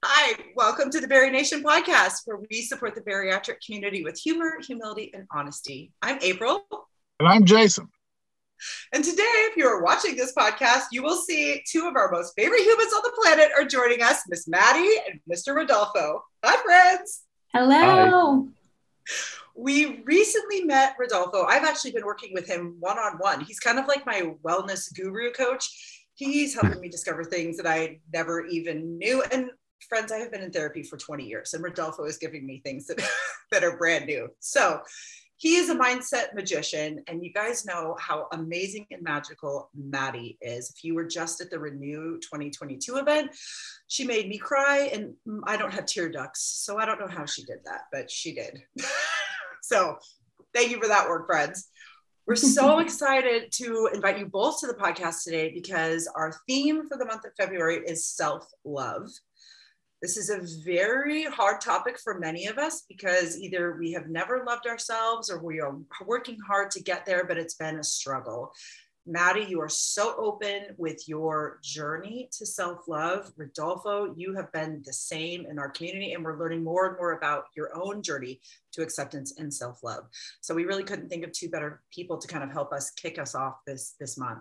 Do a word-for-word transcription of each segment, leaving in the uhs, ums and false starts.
Hi, welcome to the Bari Nation podcast, where we support the bariatric community with humor, humility, and honesty. I'm April. And I'm Jason. And today, if you're watching this podcast, you will see two of our most favorite humans on the planet are joining us, Miss Maddie and Mister Rodolfo. Hi, friends. Hello. Hi. We recently met Rodolfo. I've actually been working with him one-on-one. He's kind of like my wellness guru coach. He's helping me discover things that I never even knew. And friends, I have been in therapy for twenty years, and Rodolfo is giving me things that, that are brand new. So he is a mindset magician, and you guys know how amazing and magical Maddie is. If you were just at the Renew twenty twenty-two event, she made me cry, and I don't have tear ducts, so I don't know how she did that, but she did. So thank you for that work, friends. We're so excited to invite you both to the podcast today because our theme for the month of February is self-love. This is a very hard topic for many of us because either we have never loved ourselves or we are working hard to get there, but it's been a struggle. Maddie, you are so open with your journey to self-love. Rodolfo, you have been the same in our community, and we're learning more and more about your own journey to acceptance and self-love. So we really couldn't think of two better people to kind of help us kick us off this, this month.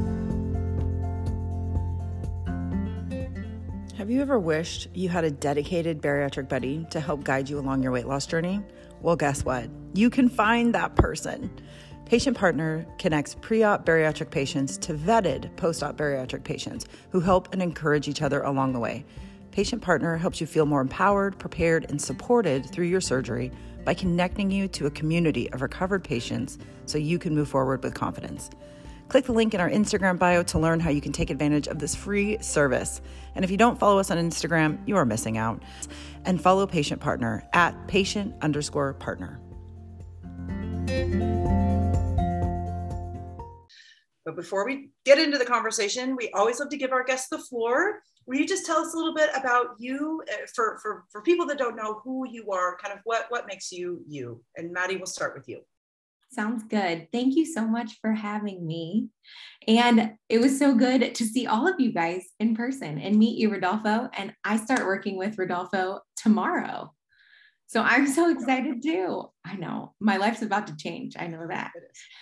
Have you ever wished you had a dedicated bariatric buddy to help guide you along your weight loss journey? Well, guess what? You can find that person. Patient Partner connects pre-op bariatric patients to vetted post-op bariatric patients who help and encourage each other along the way. Patient Partner helps you feel more empowered, prepared, and supported through your surgery by connecting you to a community of recovered patients so you can move forward with confidence. Click the link in our Instagram bio to learn how you can take advantage of this free service. And if you don't follow us on Instagram, you are missing out. And follow Patient Partner at patient underscore partner. But before we get into the conversation, we always love to give our guests the floor. Will you just tell us a little bit about you for, for, for people that don't know who you are, kind of what, what makes you you? And Maddie, we'll start with you. Sounds good. Thank you so much for having me. And it was so good to see all of you guys in person and meet you, Rodolfo. And I start working with Rodolfo tomorrow. So I'm so excited too. I know my life's about to change. I know that.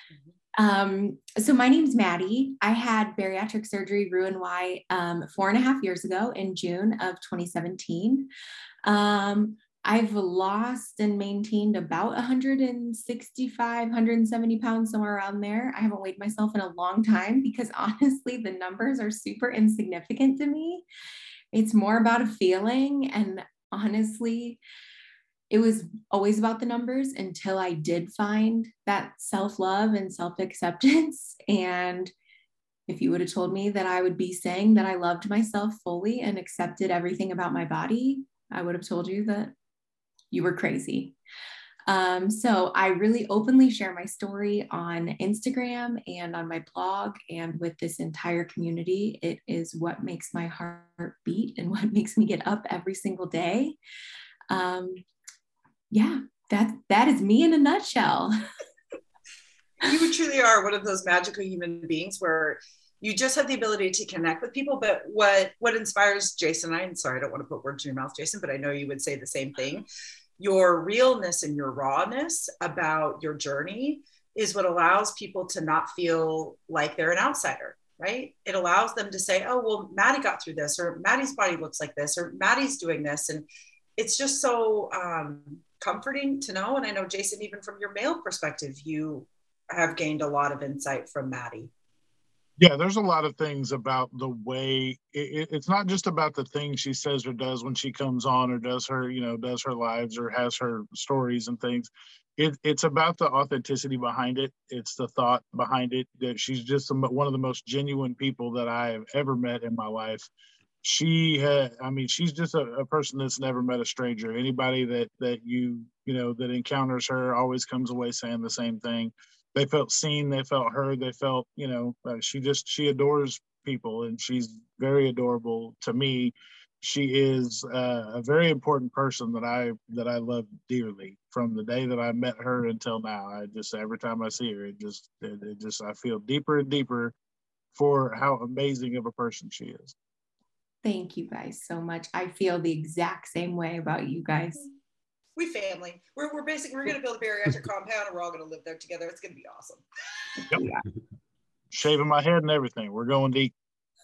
Um, so my name's Maddie. I had bariatric surgery, Roux-en-Y, um, four and a half years ago in June of twenty seventeen. Um, I've lost and maintained about one hundred sixty-five, one hundred seventy pounds, somewhere around there. I haven't weighed myself in a long time because honestly, the numbers are super insignificant to me. It's more about a feeling. And honestly, it was always about the numbers until I did find that self-love and self-acceptance. And if you would have told me that I would be saying that I loved myself fully and accepted everything about my body, I would have told you that you were crazy. Um, so I really openly share my story on Instagram and on my blog and with this entire community. It is what makes my heart beat and what makes me get up every single day. Um, yeah, that, that is me in a nutshell. You truly are one of those magical human beings where you just have the ability to connect with people. But what, what inspires Jason, I'm sorry, I don't want to put words in your mouth, Jason, but I know you would say the same thing. Your realness and your rawness about your journey is what allows people to not feel like they're an outsider, right? It allows them to say, oh, well, Maddie got through this, or Maddie's body looks like this, or Maddie's doing this. And it's just so um, comforting to know. And I know, Jason, even from your male perspective, you have gained a lot of insight from Maddie. Yeah, there's a lot of things about the way it, it's not just about the things she says or does when she comes on or does her, you know, does her lives or has her stories and things. It, it's about the authenticity behind it. It's the thought behind it, that she's just one of the most genuine people that I have ever met in my life. She had, I mean, she's just a, a person that's never met a stranger. Anybody that, that you, you know, that encounters her always comes away saying the same thing. They felt seen, they felt heard, they felt, you know, uh, she just, she adores people, and she's very adorable to me. She is uh, a very important person that I, that I love dearly from the day that I met her until now. I just, every time I see her, it just, it, it just, I feel deeper and deeper for how amazing of a person she is. Thank you guys so much. I feel the exact same way about you guys. We family. We're, we're basically, we're going to build a bariatric compound and we're all going to live there together. It's going to be awesome. Yep. Yeah. Shaving my head and everything. We're going deep.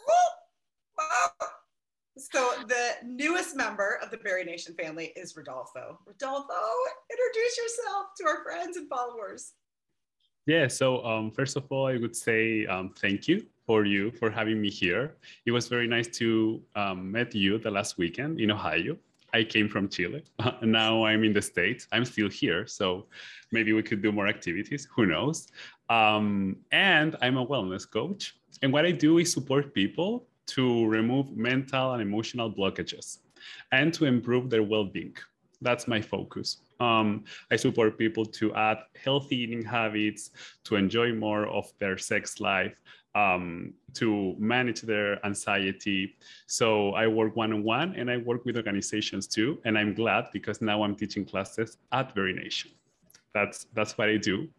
So the newest member of the Berry Nation family is Rodolfo. Rodolfo, introduce yourself to our friends and followers. Yeah, so um, first of all, I would say um, thank you for you for having me here. It was very nice to um, meet you the last weekend in Ohio. I came from Chile. Now I'm in the States. I'm still here, so maybe we could do more activities. Who knows? Um, and I'm a wellness coach. And what I do is support people to remove mental and emotional blockages and to improve their well-being. That's my focus. Um, I support people to add healthy eating habits, to enjoy more of their sex life, um, to manage their anxiety. So I work one-on-one and I work with organizations too. And I'm glad because now I'm teaching classes at Berry Nation. That's, that's what I do.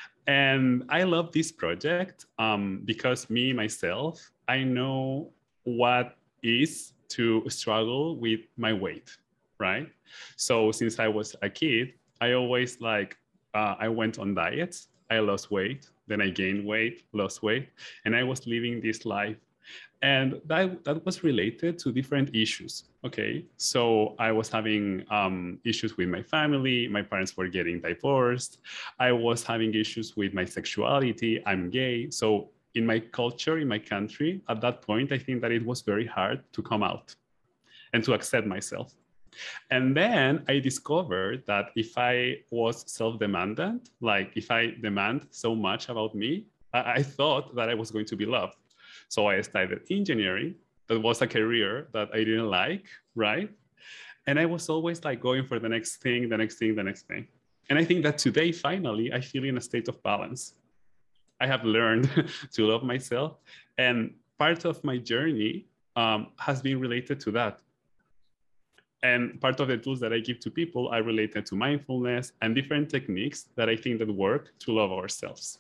And I love this project um, because me, myself, I know what is to struggle with my weight, right? So since I was a kid, I always like, uh, I went on diets, I lost weight, then I gained weight, lost weight, and I was living this life. And that, that was related to different issues, okay? So I was having um, issues with my family, my parents were getting divorced, I was having issues with my sexuality, I'm gay. So in my culture, in my country, at that point, I think that it was very hard to come out and to accept myself. And then I discovered that if I was self-demandant, like if I demand so much about me, I, I thought that I was going to be loved. So I studied engineering. That was a career that I didn't like, right? And I was always like going for the next thing, the next thing, the next thing. And I think that today, finally, I feel in a state of balance. I have learned to love myself. And part of my journey um, has been related to that. And part of the tools that I give to people are related to mindfulness and different techniques that I think that work to love ourselves.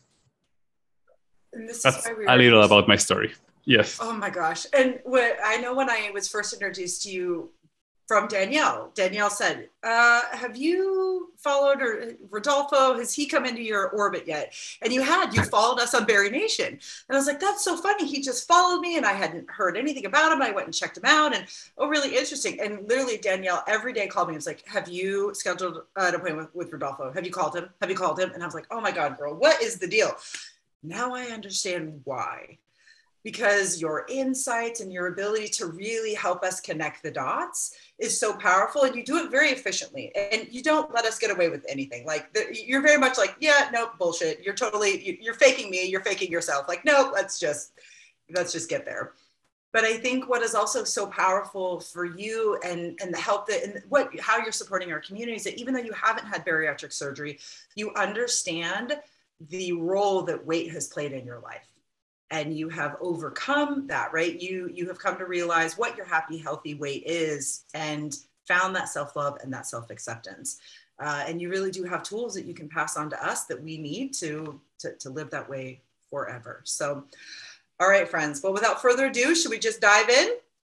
And this That's is why we a little about my story. Yes. Oh my gosh. And what I know when I was first introduced to you from Danielle, Danielle said, uh, have you followed or Rodolfo, has he come into your orbit yet? And you had, you followed us on Berry Nation. And I was like, that's so funny. He just followed me and I hadn't heard anything about him. I went and checked him out and, oh, really interesting. And literally Danielle every day called me and was like, have you scheduled an appointment with, with Rodolfo? Have you called him? Have you called him? And I was like, oh my God, girl, what is the deal? Now I understand why. Because your insights and your ability to really help us connect the dots is so powerful, and you do it very efficiently, and you don't let us get away with anything. Like the, you're very much like, yeah, no, bullshit. You're totally, you're faking me. You're faking yourself. Like, no, let's just, let's just get there. But I think what is also so powerful for you and, and the help that, and what, how you're supporting our community is that even though you haven't had bariatric surgery, you understand the role that weight has played in your life. And you have overcome that, right? You, you have come to realize what your happy, healthy weight is and found that self-love and that self-acceptance. Uh, and you really do have tools that you can pass on to us that we need to, to, to live that way forever. So, all right, friends. Well, without further ado, should we just dive in?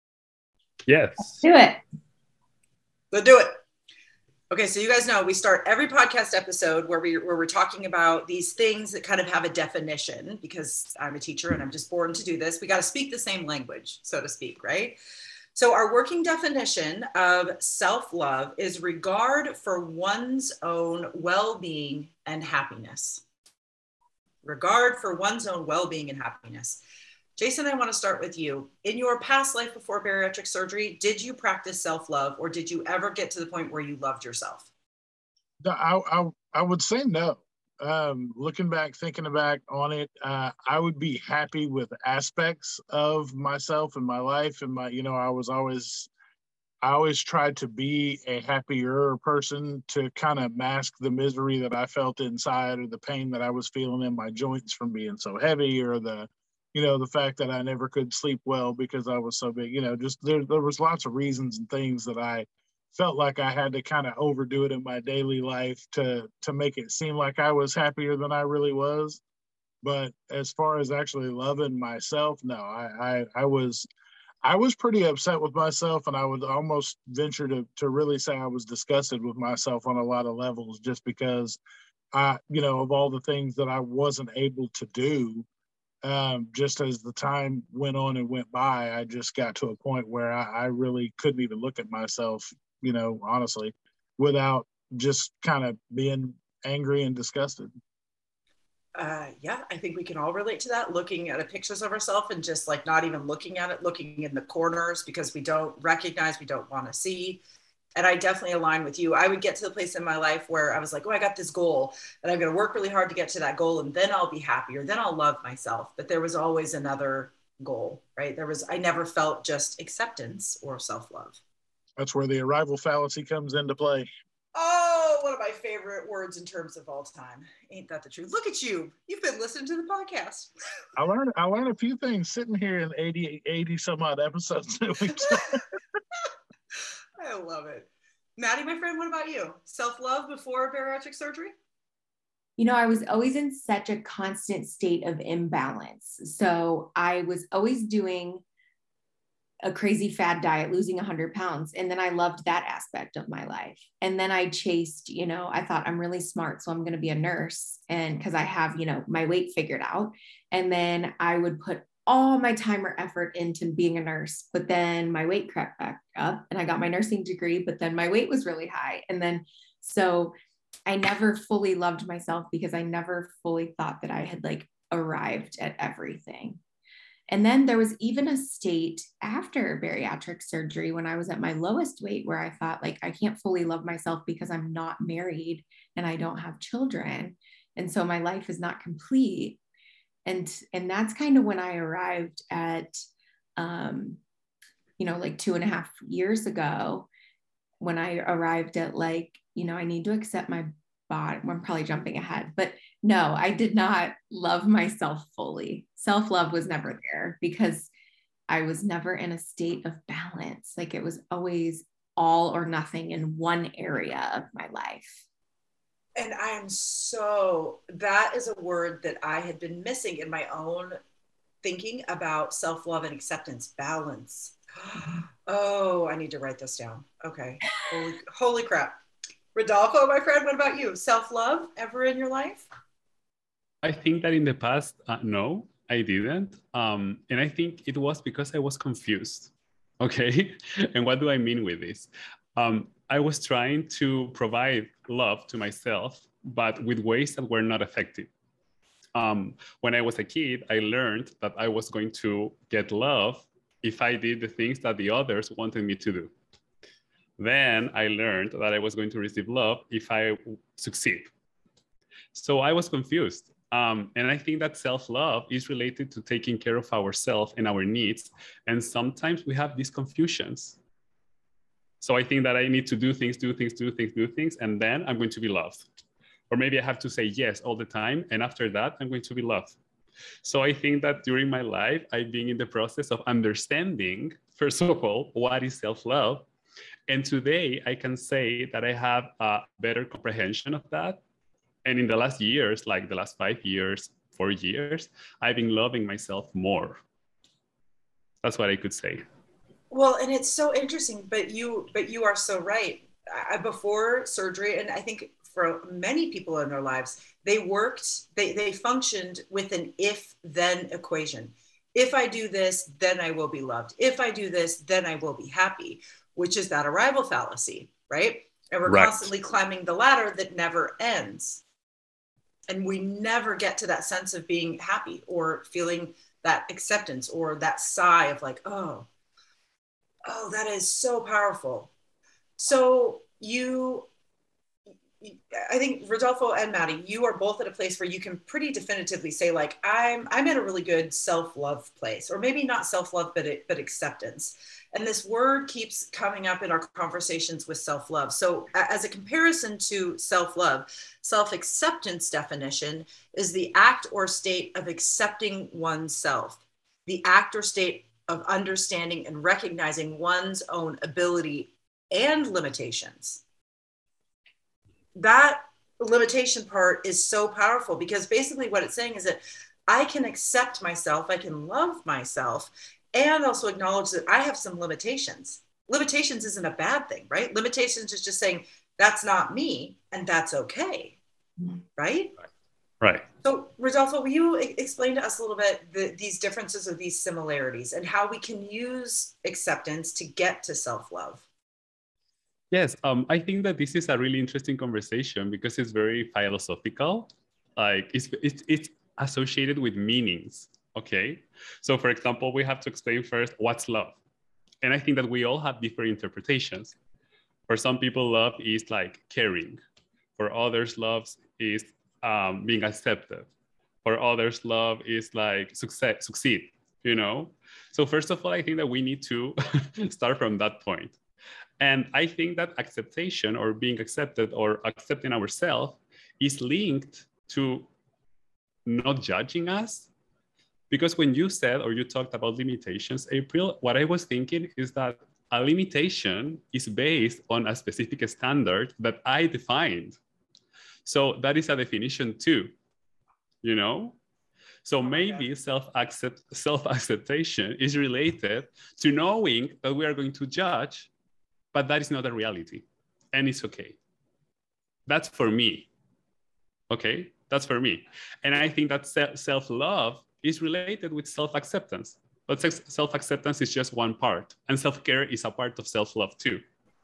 Yes. Let's do it. Let's do it. Okay, so you guys know we start every podcast episode where, we, where we're talking about these things that kind of have a definition, because I'm a teacher and I'm just born to do this. We got to speak the same language, so to speak, right? So our working definition of self-love is regard for one's own well-being and happiness. Regard for one's own well-being and happiness. Jason, I want to start with you. In your past life before bariatric surgery, did you practice self-love, or did you ever get to the point where you loved yourself? No, I, I, I would say no. Um, looking back, thinking back on it, uh, I would be happy with aspects of myself and my life. And my, you know, I was always, I always tried to be a happier person to kind of mask the misery that I felt inside, or the pain that I was feeling in my joints from being so heavy, or the, you know, the fact that I never could sleep well because I was so big, you know, just there, there was lots of reasons and things that I felt like I had to kind of overdo it in my daily life to, to make it seem like I was happier than I really was. But as far as actually loving myself, no, I, I, I was, I was pretty upset with myself, and I would almost venture to to really say I was disgusted with myself on a lot of levels, just because I, you know, of all the things that I wasn't able to do, um, just as the time went on and went by, I just got to a point where I, I really couldn't even look at myself, you know, honestly, without just kind of being angry and disgusted. Uh, yeah, I think we can all relate to that. Looking at a pictures of ourselves and just like not even looking at it, looking in the corners because we don't recognize, we don't want to see. And I definitely align with you. I would get to the place in my life where I was like, oh, I got this goal and I'm going to work really hard to get to that goal. And then I'll be happier. Then I'll love myself. But there was always another goal, right? There was, I never felt just acceptance or self-love. That's where the arrival fallacy comes into play. Oh, one of my favorite words in terms of all time. Ain't that the truth? Look at you. You've been listening to the podcast. I learned I learned a few things sitting here in eighty, eighty some odd episodes. I love it. Maddie, my friend, what about you? Self-love before bariatric surgery? You know, I was always in such a constant state of imbalance. So I was always doing a crazy fad diet, losing one hundred pounds. And then I loved that aspect of my life. And then I chased, you know, I thought I'm really smart, so I'm going to be a nurse. And because I have, you know, my weight figured out. And then I would put all my time or effort into being a nurse, but then my weight crept back up and I got my nursing degree, but then my weight was really high. And then, so I never fully loved myself because I never fully thought that I had like arrived at everything. And then there was even a state after bariatric surgery when I was at my lowest weight where I thought like, I can't fully love myself because I'm not married and I don't have children. And so my life is not complete. And, and that's kind of when I arrived at, um, you know, like two and a half years ago, when I arrived at like, you know, I need to accept my body. I'm probably jumping ahead, but no, I did not love myself fully. Self-love was never there because I was never in a state of balance. Like it was always all or nothing in one area of my life. And I am so, that is a word that I had been missing in my own thinking about self-love and acceptance, balance. Oh, I need to write this down. Okay. Holy, holy crap. Rodolfo, my friend, what about you? Self-love ever in your life? I think that in the past, uh, no, I didn't. Um, and I think it was because I was confused. Okay. And what do I mean with this? Um, I was trying to provide love to myself, but with ways that were not effective. Um, when I was a kid, I learned that I was going to get love if I did the things that the others wanted me to do. Then I learned that I was going to receive love if I succeed. So I was confused. Um, and I think that self-love is related to taking care of ourselves and our needs. And sometimes we have these confusions. So I think that I need to do things, do things, do things, do things, and then I'm going to be loved. Or maybe I have to say yes all the time. And after that, I'm going to be loved. So I think that during my life, I've been in the process of understanding, first of all, what is self-love. And today I can say that I have a better comprehension of that. And in the last years, like the last five years, four years, I've been loving myself more. That's what I could say. Well, and it's so interesting, but you, but you are so right. I, before surgery, and I think for many people in their lives, they worked, they, they functioned with an if-then equation. If I do this, then I will be loved. If I do this, then I will be happy, which is that arrival fallacy, right? And we're right. constantly climbing the ladder that never ends. And we never get to that sense of being happy or feeling that acceptance or that sigh of like, oh, oh, that is so powerful. So you, I think Rodolfo and Maddie, you are both at a place where you can pretty definitively say like, I'm, I'm at a really good self-love place, or maybe not self-love, but, it, but acceptance. And this word keeps coming up in our conversations with self-love. So as a comparison to self-love, self-acceptance definition is the act or state of accepting oneself, the act or state of understanding and recognizing one's own ability and limitations. That limitation part is so powerful because basically what it's saying is that I can accept myself, I can love myself, and also acknowledge that I have some limitations. Limitations isn't a bad thing, right? Limitations is just saying that's not me and that's okay, right? Right. So Rodolfo, will you explain to us a little bit the, these differences or these similarities and how we can use acceptance to get to self-love? Yes, um, I think that this is a really interesting conversation because it's very philosophical. Like it's, it's, it's associated with meanings, okay? So for example, we have to explain first what's love. And I think that we all have different interpretations. For some people, love is like caring. For others, love is um, being accepted. For others, love is like success, succeed, you know? So first of all, I think that we need to start from that point. And I think that acceptation or being accepted or accepting ourselves is linked to not judging us. Because when you said or you talked about limitations, April, what I was thinking is that a limitation is based on a specific standard that I defined. So that is a definition too, you know? So maybe self-accept, self-acceptation is related to knowing that we are going to judge, but that is not a reality, and it's okay. That's for me, okay? That's for me. And I think that self-love is related with self-acceptance, but self-acceptance is just one part, and self-care is a part of self-love too.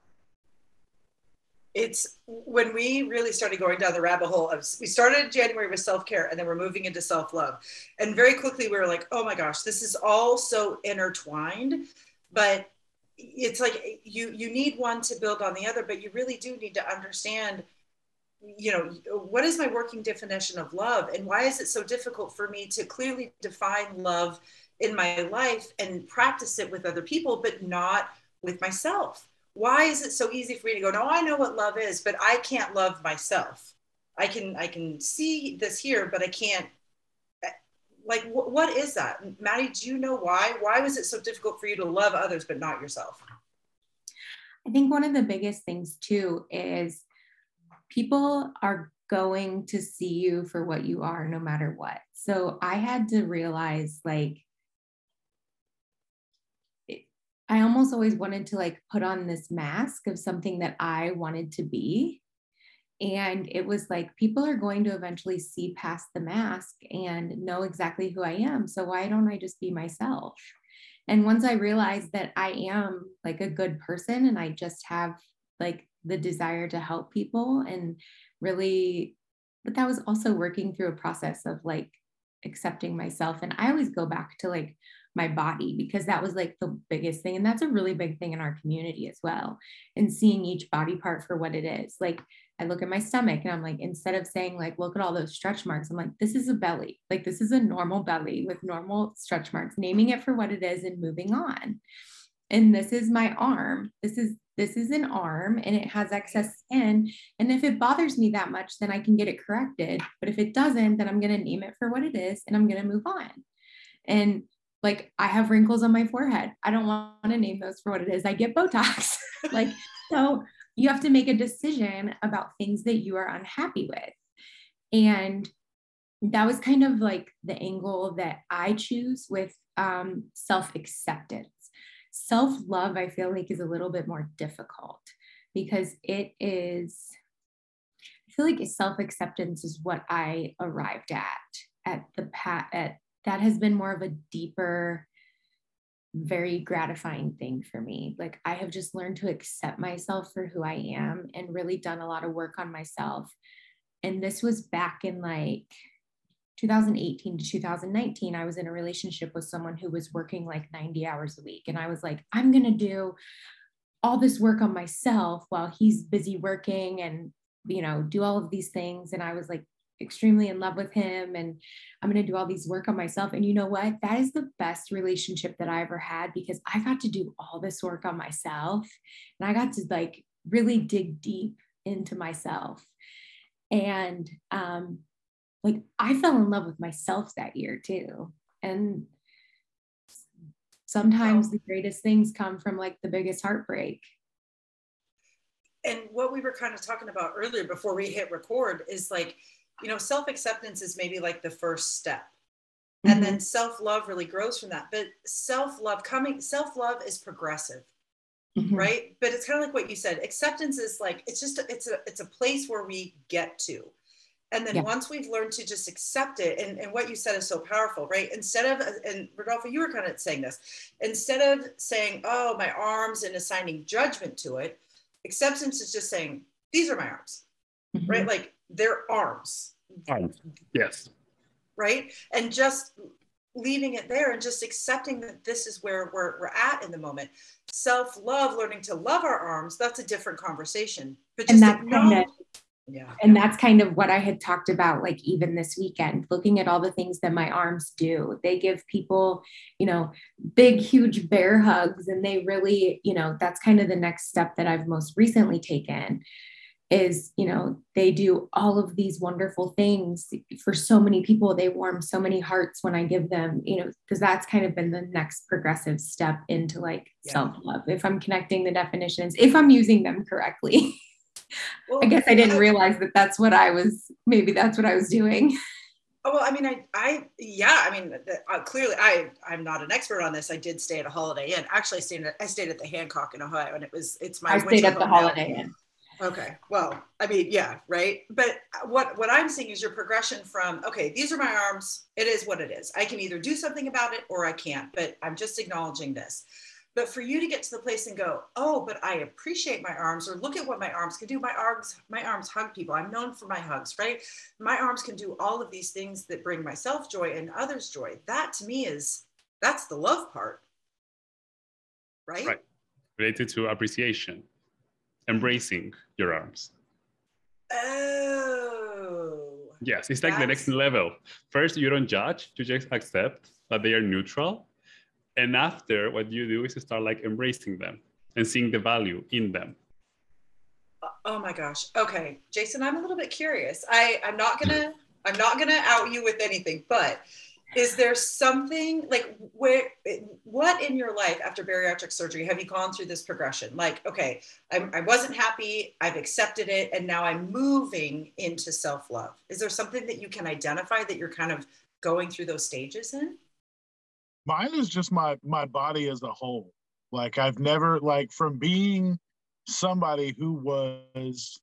It's when we really started going down the rabbit hole of, we started in January with self-care and then we're moving into self-love. And very quickly we were like, oh my gosh, this is all so intertwined, but it's like you you need one to build on the other, but you really do need to understand, you know, what is my working definition of love and why is it so difficult for me to clearly define love in my life and practice it with other people, but not with myself? Why is it so easy for me to go, no, I know what love is, but I can't love myself. I can I can see this here, but I can't. Like, wh- what is that? Maddie, do you know why? Why was it so difficult for you to love others, but not yourself? I think one of the biggest things too is people are going to see you for what you are, no matter what. So I had to realize, like, it, I almost always wanted to like put on this mask of something that I wanted to be. And it was like, people are going to eventually see past the mask and know exactly who I am. So why don't I just be myself? And once I realized that I am like a good person and I just have like the desire to help people and really, but that was also working through a process of like accepting myself. And I always go back to like my body because that was like the biggest thing. And that's a really big thing in our community as well. And seeing each body part for what it is. Like, I look at my stomach and I'm like, instead of saying like, look at all those stretch marks, I'm like, this is a belly. Like, this is a normal belly with normal stretch marks, naming it for what it is and moving on. And this is my arm. This is, this is an arm and it has excess skin. And if it bothers me that much, then I can get it corrected. But if it doesn't, then I'm going to name it for what it is and I'm going to move on. And like, I have wrinkles on my forehead. I don't want to name those for what it is. I get Botox. Like, so you have to make a decision about things that you are unhappy with. And that was kind of like the angle that I choose with um, self-acceptance. Self-love, I feel like, is a little bit more difficult because it is, I feel like self-acceptance is what I arrived at, at the pat, at that has been more of a deeper, very gratifying thing for me. Like, I have just learned to accept myself for who I am and really done a lot of work on myself. And this was back in like two thousand eighteen to two thousand nineteen. I was in a relationship with someone who was working like ninety hours a week. And I was like, I'm going to do all this work on myself while he's busy working and, you know, do all of these things. And I was like, extremely in love with him and I'm going to do all these work on myself. And you know what? That is the best relationship that I ever had because I got to do all this work on myself and I got to like really dig deep into myself. And um, like I fell in love with myself that year too. And sometimes the greatest things come from like the biggest heartbreak. And what we were kind of talking about earlier before we hit record is like, you know, self-acceptance is maybe like the first step. Mm-hmm. And then self-love really grows from that. But self-love coming, self-love is progressive, mm-hmm. right? But it's kind of like what you said. Acceptance is like, it's just, a, it's a, it's a place where we get to. And then yeah. once we've learned to just accept it, and, and what you said is so powerful, right? Instead of, and Rodolfo, you were kind of saying this, instead of saying, oh, my arms, and assigning judgment to it, acceptance is just saying, these are my arms, mm-hmm. right? Like they're arms. Arms, yes. Right? And just leaving it there and just accepting that this is where we're, we're at in the moment. Self-love, learning to love our arms, that's a different conversation. But just acknowledge. Yeah. And that's kind of what I had talked about, like even this weekend, looking at all the things that my arms do. They give people, you know, big, huge bear hugs. And they really, you know, that's kind of the next step that I've most recently taken is, you know, they do all of these wonderful things for so many people. They warm so many hearts when I give them, you know, because that's kind of been the next progressive step into like yeah. self-love. If I'm connecting the definitions, if I'm using them correctly. Well, I guess I didn't realize that that's what I was, maybe that's what I was doing. Oh, well, I mean, I, I, yeah, I mean, uh, clearly I, I'm not an expert on this. I did stay at a Holiday Inn. Actually, I stayed at, I stayed at the Hancock in Ohio, and it was, it's my, I stayed at the Holiday Inn. Okay. Well, I mean, yeah, right. But what, what I'm seeing is your progression from, okay, these are my arms. It is what it is. I can either do something about it or I can't, but I'm just acknowledging this. But for you to get to the place and go, oh, but I appreciate my arms, or look at what my arms can do. My arms, my arms hug people. I'm known for my hugs, right? My arms can do all of these things that bring myself joy and others joy. That to me is, that's the love part, right? Right. Related to appreciation, embracing your arms. Oh. Yes, it's like that's... the next level. First, you don't judge, you just accept that they are neutral. And after, what you do is to start like embracing them and seeing the value in them. Oh my gosh. Okay, Jason, I'm a little bit curious. I, I'm not gonna, I'm not gonna out you with anything, but is there something like where, what in your life after bariatric surgery have you gone through this progression? Like, okay, I'm, I wasn't happy, I've accepted it, and now I'm moving into self-love. Is there something that you can identify that you're kind of going through those stages in? Mine is just my my body as a whole. Like I've never, like from being somebody who was,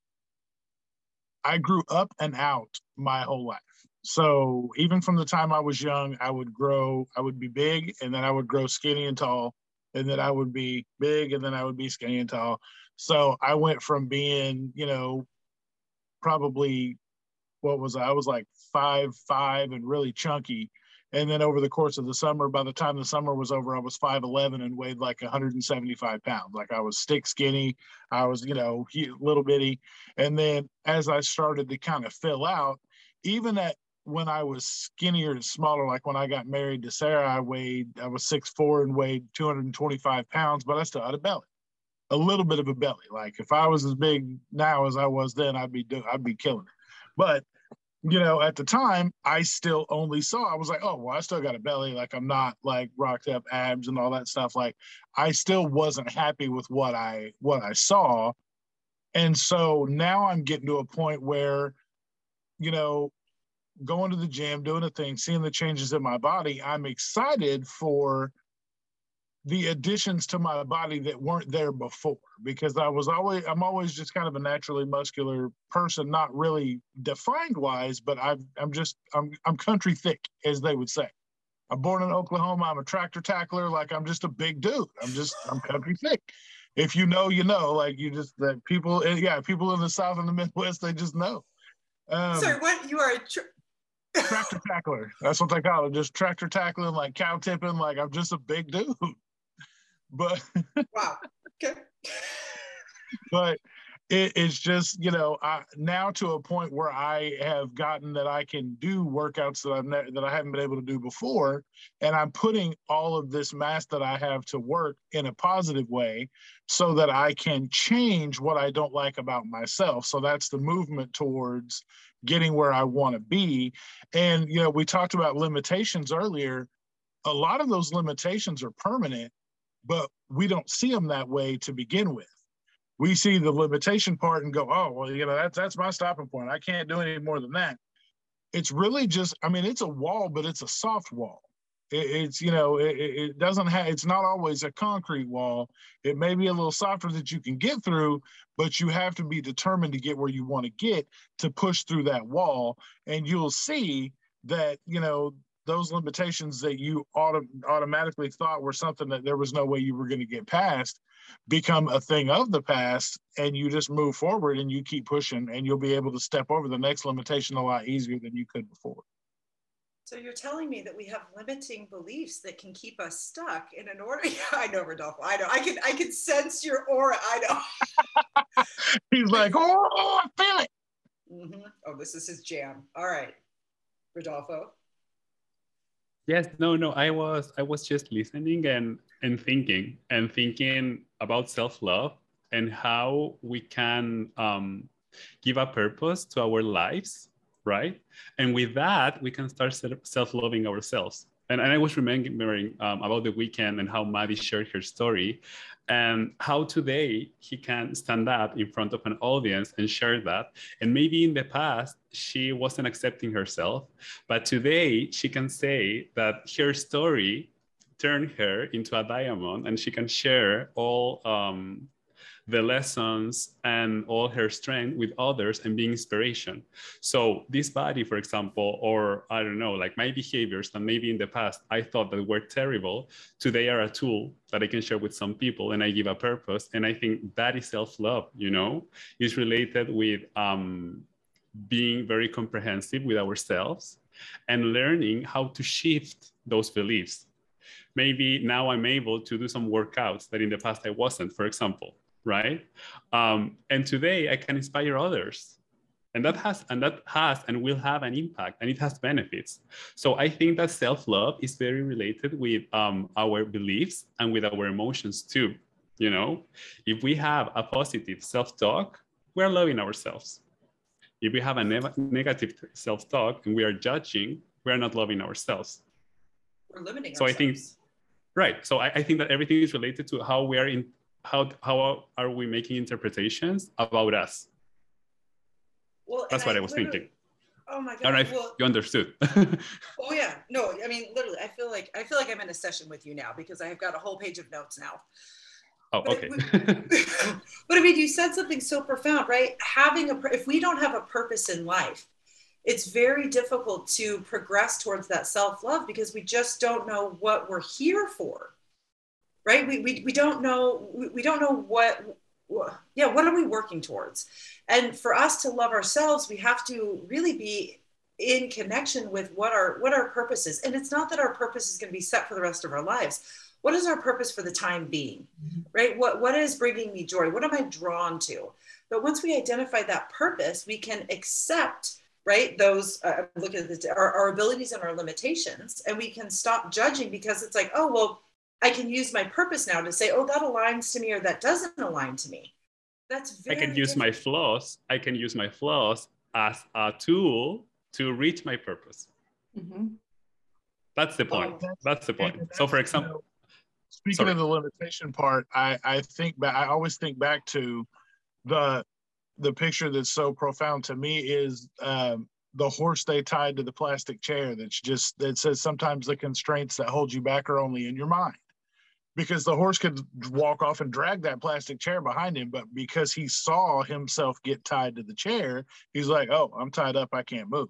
I grew up and out my whole life. So even from the time I was young, I would grow, I would be big, and then I would grow skinny and tall, and then I would be big, and then I would be skinny and tall. So I went from being, you know, probably, what was I? I was like five, five and really chunky. And then over the course of the summer, by the time the summer was over, I was five eleven and weighed like one hundred seventy-five pounds. Like I was stick skinny. I was, you know, little bitty. And then as I started to kind of fill out, even at when I was skinnier and smaller, like when I got married to Sarah, I weighed, I was six foot four and weighed two hundred twenty-five pounds, but I still had a belly, a little bit of a belly. Like if I was as big now as I was then, I'd be, I'd be killing it. But you know, at the time, I still only saw, I was like, oh, well, I still got a belly. Like, I'm not like rocked up abs and all that stuff. Like, I still wasn't happy with what I, what I saw. And so now I'm getting to a point where, you know, going to the gym, doing a thing, seeing the changes in my body, I'm excited for the additions to my body that weren't there before, because I was always, I'm always just kind of a naturally muscular person, not really defined wise, but I've, I'm just, I'm, I'm country thick, as they would say. I'm born in Oklahoma. I'm a tractor tackler. Like I'm just a big dude. I'm just, I'm country thick. If you know, you know, like you just, that people, yeah, people in the South and the Midwest, they just know. Um, Sorry, what, you are a tra- tractor tackler. That's what they call it. Just tractor tackling, like cow tipping. Like I'm just a big dude. But wow, okay. But it, it's just, you know, I, now to a point where I have gotten that I can do workouts that I've ne- that I haven't been able to do before, and I'm putting all of this mass that I have to work in a positive way, so that I can change what I don't like about myself. So that's the movement towards getting where I want to be. And you know, we talked about limitations earlier. A lot of those limitations are permanent, but we don't see them that way to begin with. We see the limitation part and go, oh, well, you know, that's, that's my stopping point. I can't do any more than that. it's really just, I mean, it's a wall, but it's a soft wall. It, it's, you know, it, it doesn't have, it's not always a concrete wall. It may be a little softer that you can get through, but you have to be determined to get where you want to get to push through that wall. And you'll see that, you know, those limitations that you auto- automatically thought were something that there was no way you were going to get past become a thing of the past, and you just move forward and you keep pushing, and you'll be able to step over the next limitation a lot easier than you could before. So you're telling me that we have limiting beliefs that can keep us stuck in an order. Yeah, I know, Rodolfo. I know. I can I can sense your aura. I know. He's like, oh, I feel it. Mm-hmm. Oh, this is his jam. All right, Rodolfo. Yes, no, no. I was I was just listening and and thinking and thinking about self-love and how we can um, give a purpose to our lives, right? And with that, we can start self-loving ourselves. And, and I was remembering um, about the weekend and how Maddie shared her story and how today he can stand up in front of an audience and share that. And maybe in the past, she wasn't accepting herself, but today she can say that her story turned her into a diamond, and she can share all um, the lessons and all her strength with others and being inspiration. So this body, for example, or I don't know, like my behaviors that maybe in the past I thought that were terrible, today are a tool that I can share with some people and I give a purpose. And I think that is self-love, you know, is related with um, being very comprehensive with ourselves and learning how to shift those beliefs. Maybe now I'm able to do some workouts that in the past I wasn't, for example. Right? Um, and today I can inspire others. And that has and that has and will have an impact, and it has benefits. So I think that self-love is very related with um, our beliefs and with our emotions too. You know, if we have a positive self-talk, we're loving ourselves. If we have a ne- negative self-talk and we are judging, we're not loving ourselves. We're limiting so ourselves. I think, right. So I, I think that everything is related to how we are in How, how are we making interpretations about us? Well, that's what I, I was thinking. Oh my God. I don't know if well, you understood. Oh yeah. No, I mean, literally, I feel like I feel like I'm in a session with you now because I've got a whole page of notes now. Oh, but okay. It, but I mean, you said something so profound, right? Having a, if we don't have a purpose in life, it's very difficult to progress towards that self-love because we just don't know what we're here for. Right? We, we, we don't know, we, we don't know what, yeah, what are we working towards? And for us to love ourselves, we have to really be in connection with what our, what our purpose is. And it's not that our purpose is going to be set for the rest of our lives. What is our purpose for the time being, right? What, what is bringing me joy? What am I drawn to? But once we identify that purpose, we can accept, right, those, uh, look at this, our, our abilities and our limitations, and we can stop judging because it's like, oh, well, I can use my purpose now to say, oh, that aligns to me or that doesn't align to me. That's very I can use different. my flaws. I can use my flaws as a tool to reach my purpose. Mm-hmm. That's the point. Oh, that's, that's the point. That's, so for example, you know, speaking sorry. of the limitation part, I, I think back, I always think back to the, the picture that's so profound to me is um, the horse they tied to the plastic chair that's just, that says sometimes the constraints that hold you back are only in your mind. Because the horse could walk off and drag that plastic chair behind him, but because he saw himself get tied to the chair, he's like, oh, I'm tied up, I can't move.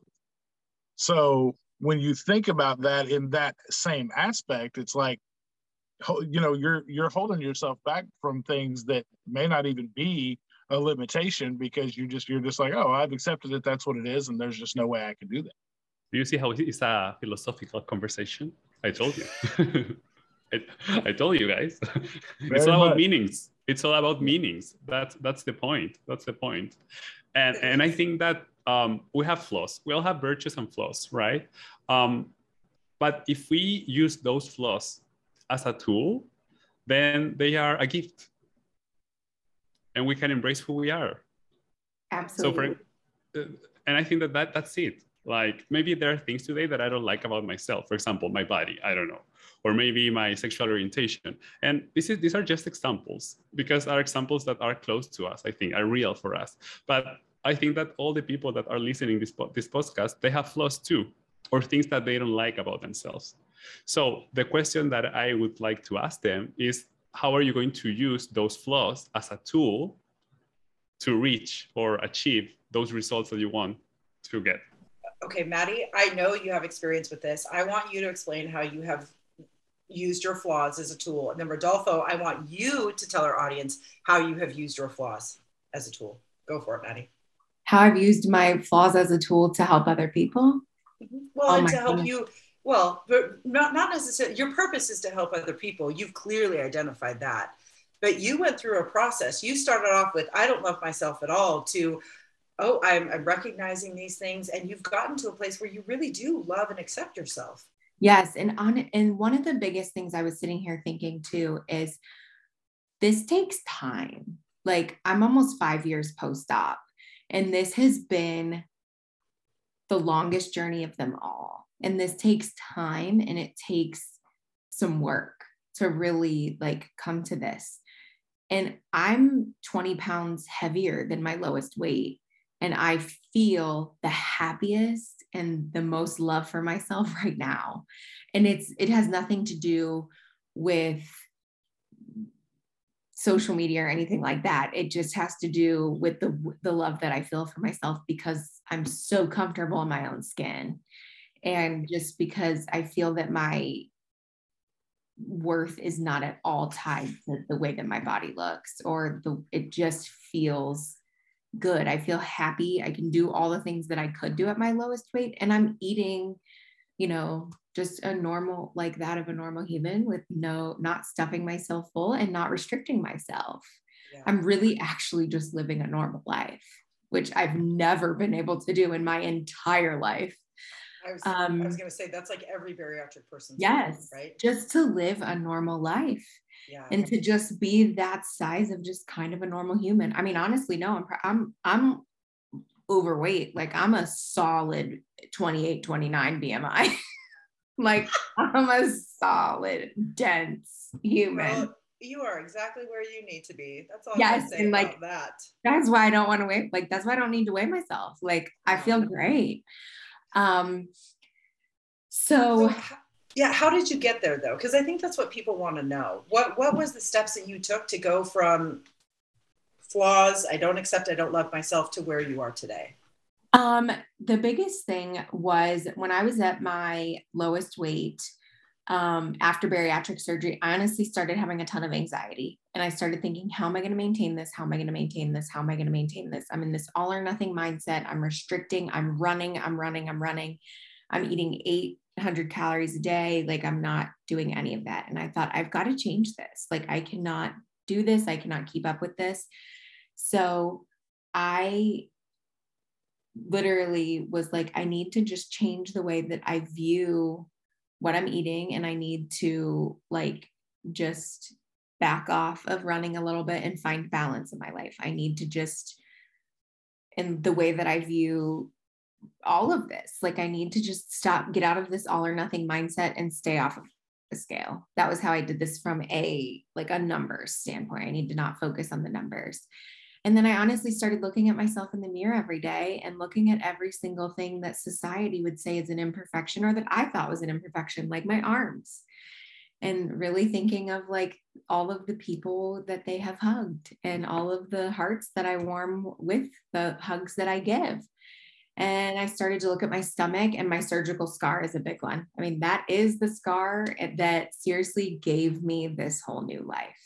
So when you think about that in that same aspect, it's like, you know, you're you're holding yourself back from things that may not even be a limitation because you just you're just like, oh, I've accepted it, that's what it is, and there's just no way I can do that. Do you see how it's a philosophical conversation? I told you. I, I told you guys. Very it's all about much. meanings. It's all about meanings. That's that's the point. That's the point. And and I think that um, we have flaws. We all have virtues and flaws, right? Um, but if we use those flaws as a tool, then they are a gift, and we can embrace who we are. Absolutely. So for, and I think that, that that's it. Like maybe there are things today that I don't like about myself. For example, my body, I don't know. Or maybe my sexual orientation. And this is, these are just examples because are examples that are close to us, I think, are real for us. But I think that all the people that are listening this this podcast, they have flaws too, or things that they don't like about themselves. So the question that I would like to ask them is, how are you going to use those flaws as a tool to reach or achieve those results that you want to get? Okay, Maddie, I know you have experience with this. I want you to explain how you have used your flaws as a tool. And then Rodolfo, I want you to tell our audience how you have used your flaws as a tool. Go for it, Maddie. How I've used my flaws as a tool to help other people. Mm-hmm. Well, oh and to help goodness. you, well, but not, not necessarily, your purpose is to help other people. You've clearly identified that. But you went through a process. You started off with, I don't love myself at all, to, oh, I'm, I'm recognizing these things. And you've gotten to a place where you really do love and accept yourself. Yes. And on, and one of the biggest things I was sitting here thinking too is this takes time. Like I'm almost five years post-op, and this has been the longest journey of them all. And this takes time, and it takes some work to really like come to this. And I'm twenty pounds heavier than my lowest weight. And I feel the happiest and the most love for myself right now. And it's, it has nothing to do with social media or anything like that. It just has to do with the, the love that I feel for myself, because I'm so comfortable in my own skin. And just because I feel that my worth is not at all tied to the way that my body looks, or the, it just feels good. I feel happy. I can do all the things that I could do at my lowest weight. And I'm eating, you know, just a normal, like that of a normal human, with no, not stuffing myself full and not restricting myself. Yeah. I'm really actually just living a normal life, which I've never been able to do in my entire life. I was, um, I was going to say, that's like every bariatric person. Yes. Life, right? Just to live a normal life. Yeah. And to just be that size of just kind of a normal human. I mean, honestly, no, I'm, I'm, I'm overweight. Like I'm a solid twenty-eight, twenty-nine B M I. Like I'm a solid, dense human. Well, you are exactly where you need to be. That's all yes, I can say and about like, that. That's why I don't want to weigh, like, that's why I don't need to weigh myself. Like, I feel great. Um, so, so yeah, how did you get there though? Because I think that's what people want to know. What what was the steps that you took to go from flaws, I don't accept, I don't love myself, to where you are today? Um, the biggest thing was when I was at my lowest weight, um, after bariatric surgery, I honestly started having a ton of anxiety, and I started thinking, how am I going to maintain this? How am I going to maintain this? How am I going to maintain this? I'm in this all or nothing mindset. I'm restricting, I'm running, I'm running, I'm running. I'm eating eight hundred calories a day. Like I'm not doing any of that. And I thought, I've got to change this. Like I cannot do this. I cannot keep up with this. So I literally was like, I need to just change the way that I view what I'm eating. And I need to like, just back off of running a little bit and find balance in my life. I need to just, in the way that I view all of this, like I need to just stop, get out of this all or nothing mindset and stay off of the scale. That was how I did this from a, like a numbers standpoint. I need to not focus on the numbers. And then I honestly started looking at myself in the mirror every day and looking at every single thing that society would say is an imperfection, or that I thought was an imperfection, like my arms, and really thinking of like all of the people that they have hugged and all of the hearts that I warm with the hugs that I give. And I started to look at my stomach, and my surgical scar is a big one. I mean, that is the scar that seriously gave me this whole new life.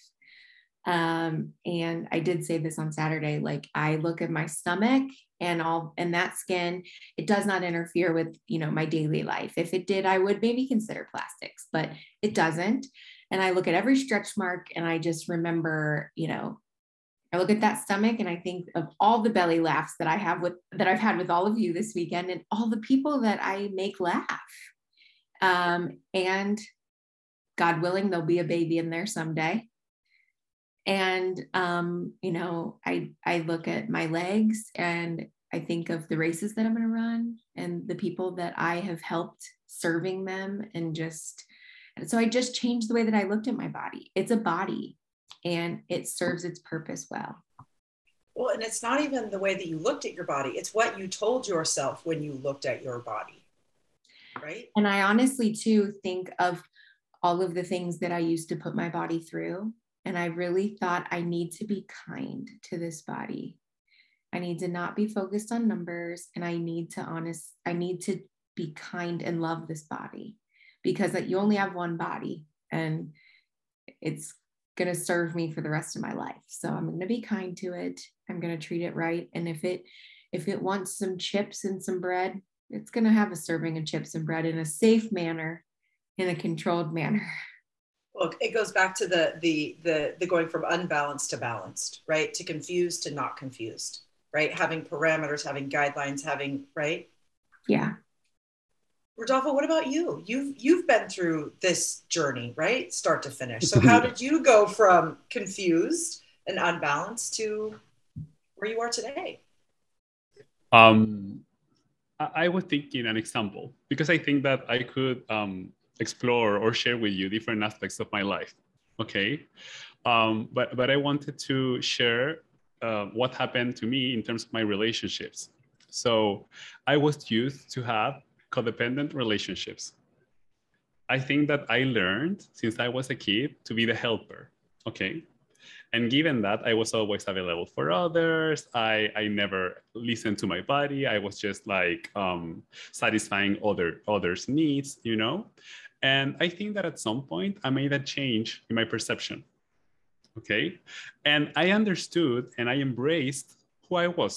Um, and I did say this on Saturday, like I look at my stomach and all, and that skin, it does not interfere with, you know, my daily life. If it did, I would maybe consider plastics, but it doesn't. And I look at every stretch mark, and I just remember, you know, I look at that stomach and I think of all the belly laughs that I have with, that I've had with all of you this weekend, and all the people that I make laugh. Um, and God willing, there'll be a baby in there someday. And, um, you know, I, I look at my legs and I think of the races that I'm going to run and the people that I have helped serving them. And just, and so I just changed the way that I looked at my body. It's a body, and it serves its purpose well. Well, and it's not even the way that you looked at your body. It's what you told yourself when you looked at your body. Right. And I honestly too think of all of the things that I used to put my body through. And I really thought I need to be kind to this body. I need to not be focused on numbers. And I need to honest, I need to be kind and love this body, because you only have one body and it's going to serve me for the rest of my life. So I'm going to be kind to it. I'm going to treat it right. And if it, if it wants some chips and some bread, it's going to have a serving of chips and bread in a safe manner, in a controlled manner. Well, it goes back to the, the, the, the going from unbalanced to balanced, right? To confused to not confused, right? Having parameters, having guidelines, having, right? Yeah. Rodolfo, what about you? You've, you've been through this journey, right? Start to finish. So how did you go from confused and unbalanced to where you are today? Um, I was thinking an example, because I think that I could um, explore or share with you different aspects of my life. Okay. Um, but, but I wanted to share uh, what happened to me in terms of my relationships. So I was used to have codependent relationships. I think that I learned since I was a kid to be the helper. Okay. And given that I was always available for others, I, I never listened to my body. I was just like um, satisfying other others' needs, you know? And I think that at some point I made a change in my perception, okay? And I understood and I embraced who I was.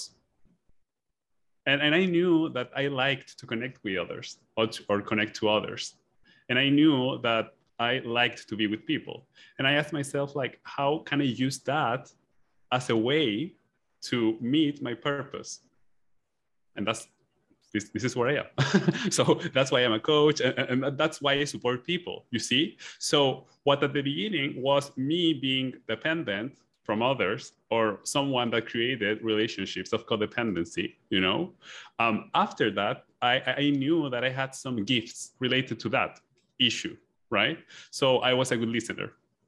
And, and I knew that I liked to connect with others or, to, or connect to others. And I knew that I liked to be with people. And I asked myself, like, how can I use that as a way to meet my purpose? And that's, this, this is where I am. So that's why I'm a coach. And, and that's why I support people, you see? So what at the beginning was me being dependent from others or someone that created relationships of codependency, you know? Um, after that, I, I knew that I had some gifts related to that issue. Right? So I was a good listener.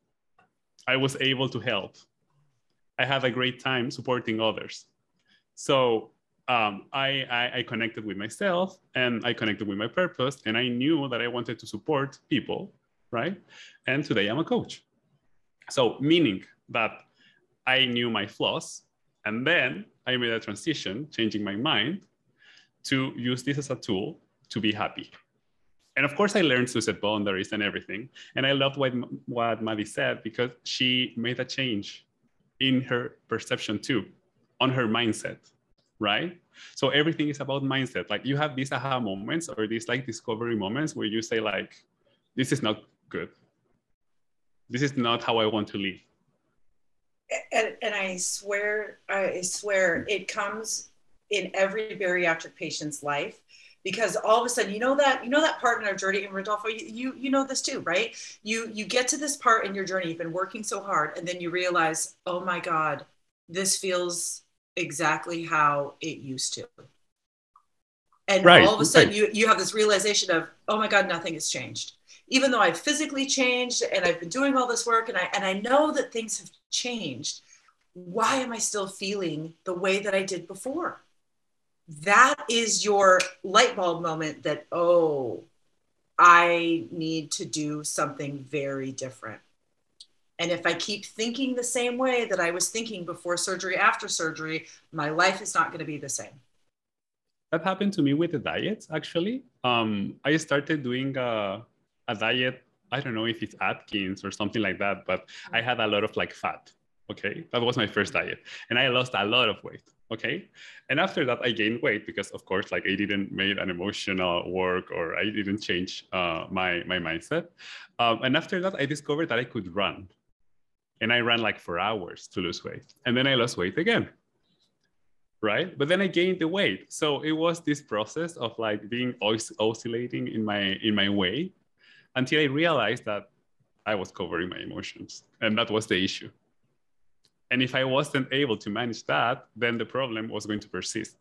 I was able to help. I had a great time supporting others. So um, I, I, I connected with myself and I connected with my purpose, and I knew that I wanted to support people, right? And today I'm a coach. So meaning that I knew my flaws, and then I made a transition, changing my mind to use this as a tool to be happy. And of course, I learned to set boundaries and everything. And I loved what, what Maddie said, because she made a change in her perception too, on her mindset, right? So everything is about mindset. Like you have these aha moments or these like discovery moments where you say like, this is not good. This is not how I want to live. And, and I swear, I swear it comes in every bariatric patient's life. Because all of a sudden, you know that you know that part in our journey, and Rodolfo, you, you you know this too, right? You you get to this part in your journey, you've been working so hard, and then you realize, oh my God, this feels exactly how it used to. And right, all of a sudden, right. you you have this realization of, oh my God, nothing has changed. Even though I've physically changed and I've been doing all this work, and I and I know that things have changed, why am I still feeling the way that I did before? That is your light bulb moment that, oh, I need to do something very different. And if I keep thinking the same way that I was thinking before surgery, after surgery, my life is not going to be the same. That happened to me with the diet, actually. Um, I started doing a, a diet, I don't know if it's Atkins or something like that, but I had a lot of like fat. Okay, that was my first diet. And I lost a lot of weight. Okay. And after that, I gained weight because, of course, like I didn't make an emotional work or I didn't change uh, my, my mindset. Um, and after that, I discovered that I could run. And I ran like for hours to lose weight. And then I lost weight again. Right. But then I gained the weight. So it was this process of like being os- oscillating in my, in my way until I realized that I was covering my emotions. And that was the issue. And if I wasn't able to manage that, then the problem was going to persist.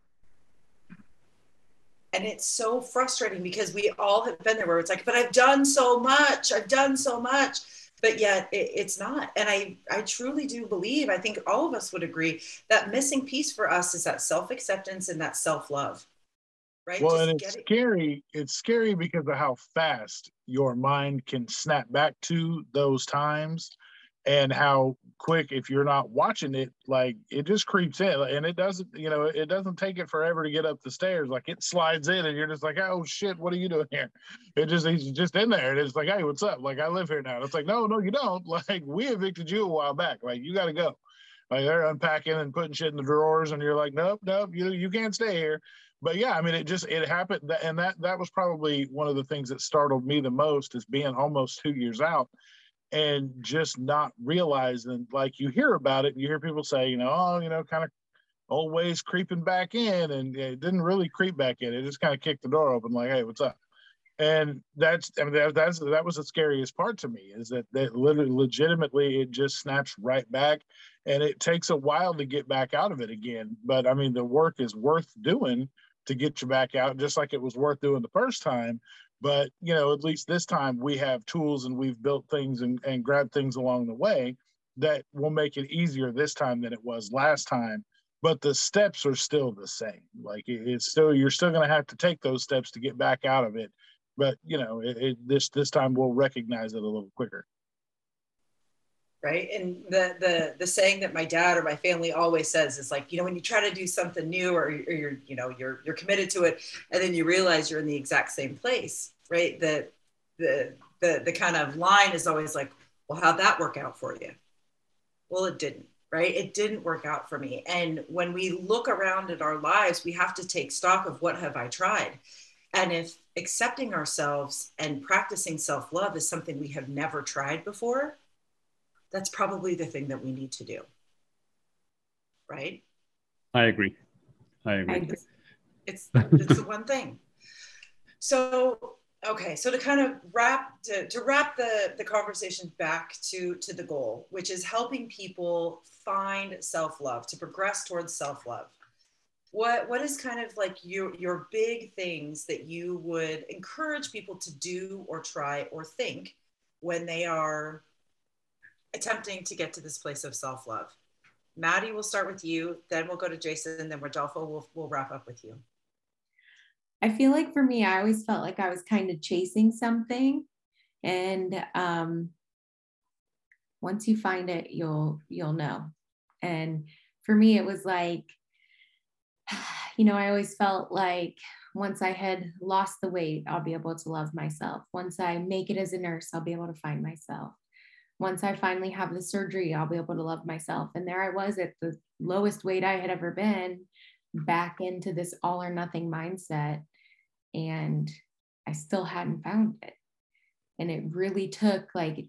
And it's so frustrating because we all have been there where it's like, but I've done so much. I've done so much. but yet it, it's not. And I, I truly do believe, I think all of us would agree, that missing piece for us is that self-acceptance and that self-love, right? Well, Just and it's getting... scary. It's scary because of how fast your mind can snap back to those times, and how quick, if you're not watching it, like it just creeps in, and it doesn't, you know, it doesn't take it forever to get up the stairs. Like it slides in and you're just like, oh shit, what are you doing here? It just, he's just in there. And it's like, hey, what's up? Like, I live here now. And it's like, no, no, you don't. Like, we evicted you a while back. Like, you got to go. Like, they're unpacking and putting shit in the drawers, and you're like, nope, nope, you, you can't stay here. But yeah, I mean, it just, it happened. And that, that was probably one of the things that startled me the most, is being almost two years out and just not realizing, like, you hear about it and you hear people say, you know, oh, you know, kind of old ways creeping back in, and it didn't really creep back in. It just kind of kicked the door open, like, hey, what's up? And that's, I mean, that, that's, that was the scariest part to me, is that, that literally, legitimately, it just snaps right back, and it takes a while to get back out of it again. But I mean, the work is worth doing to get you back out, just like it was worth doing the first time. But, you know, at least this time we have tools, and we've built things and, and grabbed things along the way that will make it easier this time than it was last time. But the steps are still the same. Like, it, it's still, you're still going to have to take those steps to get back out of it. But, you know, it, it, this this time we'll recognize it a little quicker. Right. And the the the saying that my dad or my family always says is, like, you know, when you try to do something new, or, or you're, you know, you're you're committed to it, and then you realize you're in the exact same place, right? The the the the kind of line is always like, well, how'd that work out for you? Well, it didn't, right? It didn't work out for me. And when we look around at our lives, we have to take stock of, what have I tried? And if accepting ourselves and practicing self-love is something we have never tried before, that's probably the thing that we need to do. Right? I agree. I agree. It's, it's, it's the one thing. So, okay. So to kind of wrap, to, to wrap the, the conversation back to, to the goal, which is helping people find self-love, to progress towards self-love. What, what is kind of like your, your big things that you would encourage people to do or try or think when they are attempting to get to this place of self-love? Maddie, we'll start with you, then we'll go to Jason, and then Rodolfo, we'll, we'll wrap up with you. I feel like for me, I always felt like I was kind of chasing something. And um, once you find it, you'll, you'll know. And for me, it was like, you know, I always felt like once I had lost the weight, I'll be able to love myself. Once I make it as a nurse, I'll be able to find myself. Once I finally have the surgery, I'll be able to love myself. And there I was at the lowest weight I had ever been, back into this all or nothing mindset. And I still hadn't found it. And it really took like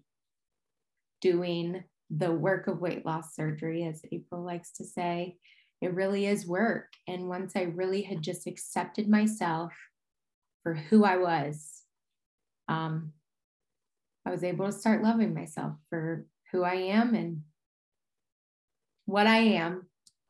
doing the work of weight loss surgery, as April likes to say. It really is work. And once I really had just accepted myself for who I was, um, I was able to start loving myself for who I am and what I am.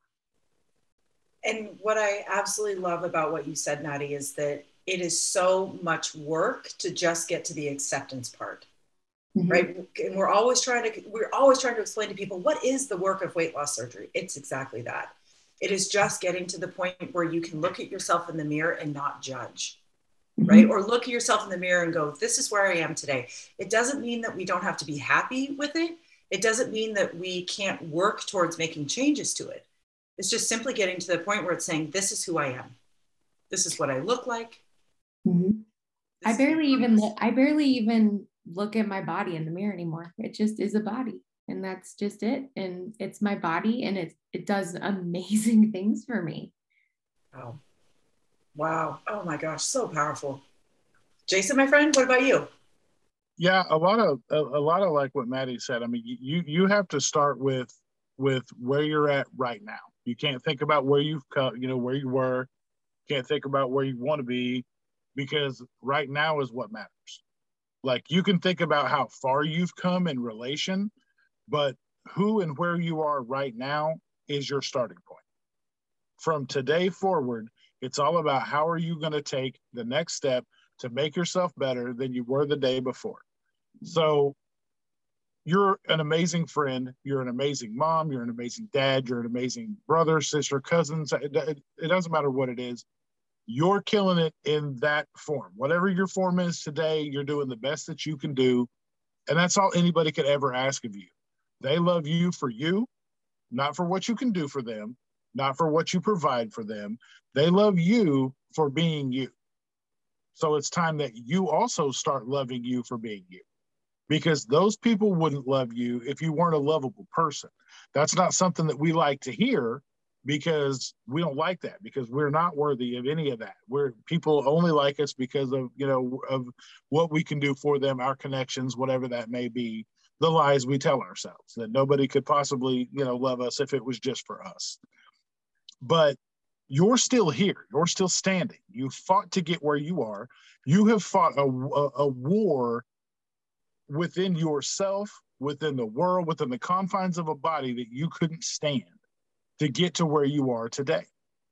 And what I absolutely love about what you said, Maddie, is that it is so much work to just get to the acceptance part, mm-hmm. right? And we're always trying to, we're always trying to explain to people, what is the work of weight loss surgery? It's exactly that. It is just getting to the point where you can look at yourself in the mirror and not judge. Mm-hmm. Right? Or look at yourself in the mirror and go, this is where I am today. It doesn't mean that we don't have to be happy with it. It doesn't mean that we can't work towards making changes to it. It's just simply getting to the point where it's saying, this is who I am. This is what I look like. Mm-hmm. I barely even, look, I barely even look at my body in the mirror anymore. It just is a body, and that's just it. And it's my body, and it, it does amazing things for me. Oh. Wow. Oh my gosh. So powerful. Jason, my friend, what about you? Yeah, a lot of, a, a lot of like what Maddie said. I mean, you, you have to start with, with where you're at right now. You can't think about where you've come, you know, where you were. Can't think about where you want to be, because right now is what matters. Like, you can think about how far you've come in relation, but who and where you are right now is your starting point. From today forward, it's all about how are you going to take the next step to make yourself better than you were the day before. So you're an amazing friend. You're an amazing mom. You're an amazing dad. You're an amazing brother, sister, cousins. It, it, it doesn't matter what it is. You're killing it in that form. Whatever your form is today, you're doing the best that you can do. And that's all anybody could ever ask of you. They love you for you, not for what you can do for them, not for what you provide for them. They love you for being you. So it's time that you also start loving you for being you, because those people wouldn't love you if you weren't a lovable person. That's not something that we like to hear, because we don't like that, because we're not worthy of any of that. We're people only like us because of, you know, of what we can do for them, our connections, whatever that may be, the lies we tell ourselves that nobody could possibly, you know, love us if it was just for us. But you're still here. You're still standing. You fought to get where you are. You have fought a, a, a war within yourself, within the world, within the confines of a body that you couldn't stand to get to where you are today.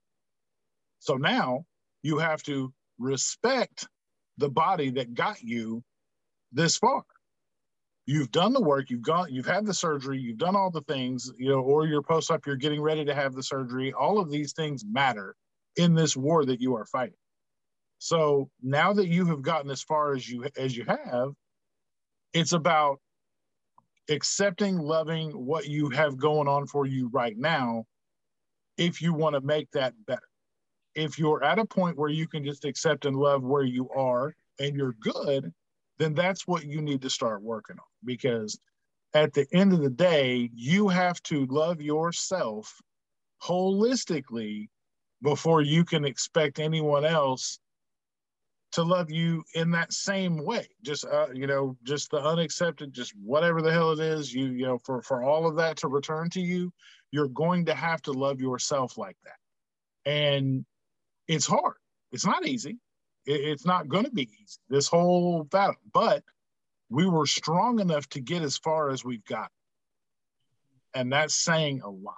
So now you have to respect the body that got you this far. You've done the work, you've gone, you've had the surgery, you've done all the things, you know, or you're post-op, you're getting ready to have the surgery. All of these things matter in this war that you are fighting. So now that you have gotten as far as you as you have, it's about accepting, loving what you have going on for you right now, if you want to make that better. If you're at a point where you can just accept and love where you are and you're good, then that's what you need to start working on. Because at the end of the day, you have to love yourself holistically before you can expect anyone else to love you in that same way. Just, uh, you know, just the unaccepted, just whatever the hell it is, you, you know, for, for all of that to return to you, you're going to have to love yourself like that. And it's hard. It's not easy. It, it's not going to be easy, this whole battle, but we were strong enough to get as far as we've got. And that's saying a lot.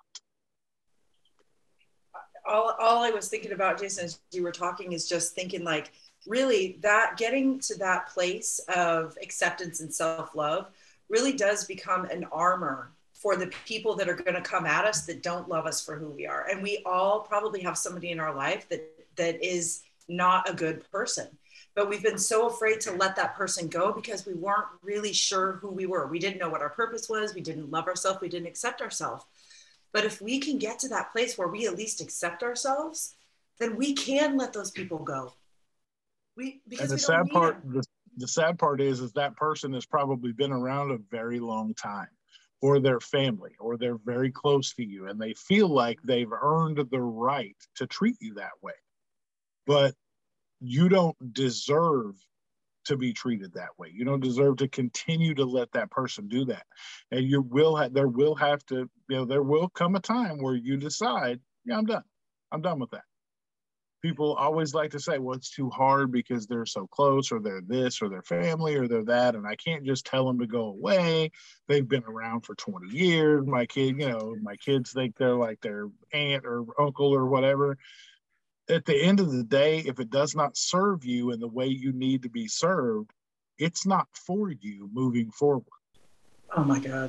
All, all I was thinking about, Jason, as you were talking, is just thinking like, really that getting to that place of acceptance and self-love really does become an armor for the people that are going to come at us that don't love us for who we are. And we all probably have somebody in our life that that is not a good person, but we've been so afraid to let that person go because we weren't really sure who we were. We didn't know what our purpose was. We didn't love ourselves. We didn't accept ourselves. But if we can get to that place where we at least accept ourselves, then we can let those people go. We, because and the we don't sad need part, them. the, the sad part is, is that person has probably been around a very long time, or their family, or they're very close to you, and they feel like they've earned the right to treat you that way. But you don't deserve to be treated that way. You don't deserve to continue to let that person do that. And you will have, there will have to, you know, there will come a time where you decide, yeah, I'm done. I'm done with that. People always like to say, well, it's too hard because they're so close, or they're this, or their family, or they're that, and I can't just tell them to go away. They've been around for twenty years. My kid, you know, my kids think they're like their aunt or uncle or whatever. At the end of the day, if it does not serve you in the way you need to be served, it's not for you moving forward. Oh my God.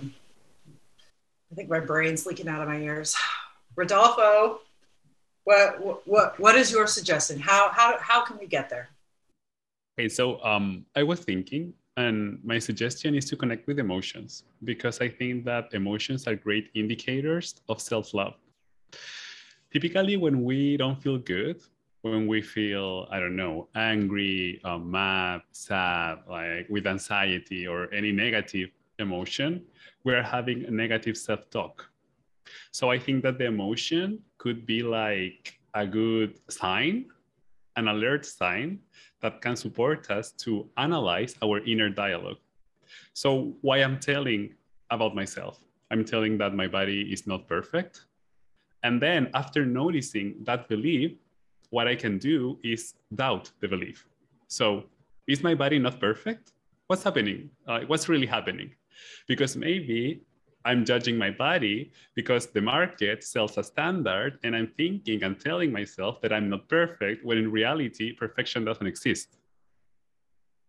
I think my brain's leaking out of my ears. Rodolfo, what what what is your suggestion? How how how can we get there? Okay, so um, I was thinking, and my suggestion is to connect with emotions, because I think that emotions are great indicators of self-love. Typically, when we don't feel good, when we feel, I don't know, angry, uh, mad, sad, like with anxiety or any negative emotion, we're having a negative self-talk. So I think that the emotion could be like a good sign, an alert sign that can support us to analyze our inner dialogue. So why I'm telling about myself, I'm telling that my body is not perfect. And then after noticing that belief, what I can do is doubt the belief. So is my body not perfect? What's happening? Uh, what's really happening? Because maybe I'm judging my body because the market sells a standard, and I'm thinking and telling myself that I'm not perfect, when in reality, perfection doesn't exist.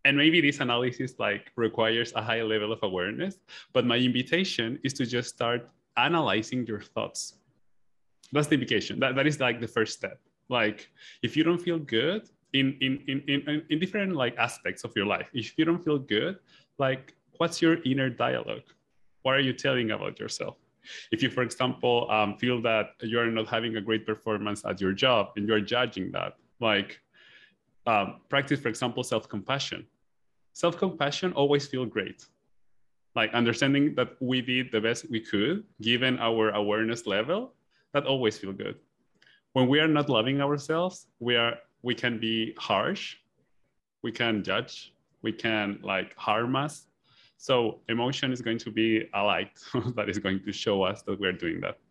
And maybe this analysis like requires a high level of awareness, but my invitation is to just start analyzing your thoughts. That's the invitation. That, that is like the first step. Like if you don't feel good in, in, in, in, in different like aspects of your life, if you don't feel good, like what's your inner dialogue? What are you telling about yourself? If you, for example, um, feel that you're not having a great performance at your job and you're judging that, like um, practice, for example, self-compassion. Self-compassion always feels great. Like understanding that we did the best we could, given our awareness level, that always feels good. When we are not loving ourselves, we are we can be harsh, we can judge, we can like harm us. So emotion is going to be a light that is going to show us that we're doing that.